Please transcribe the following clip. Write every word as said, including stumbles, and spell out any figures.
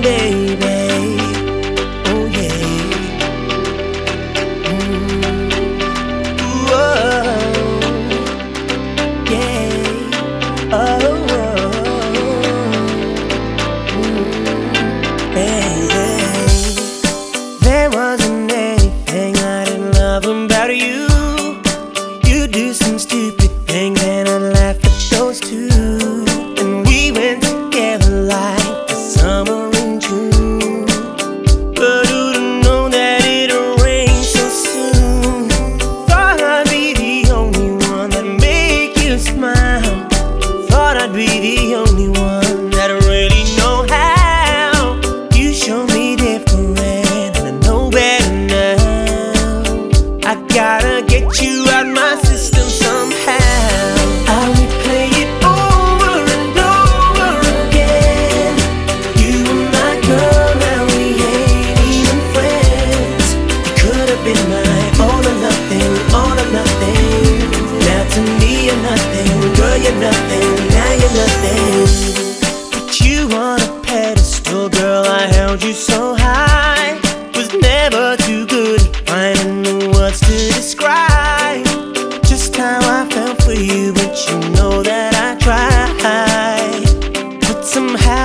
baby. Oh yeah. Mm. Whoa. Yeah. Oh. Mm. Baby, there wasn't anything I didn't love about you. You do some stupid things and I laugh at those too. And we went together like the summer in June. But who'd know that it'd rain so soon? Thought I'd be the only one that'd make you smile. Thought I'd be the only one that'd really know how. You show me different and I know better now. I gotta get you out my system somehow. I replay it over and over again. You were my girl, now we ain't even friends. You could have been my all or nothing, all or nothing. Now to me you're nothing, girl you're nothing, now you're nothing. Put you on a pedestal, girl, I held you so high. Was never too good at finding the words to describe just how I felt for you, but you know that I tried. But somehow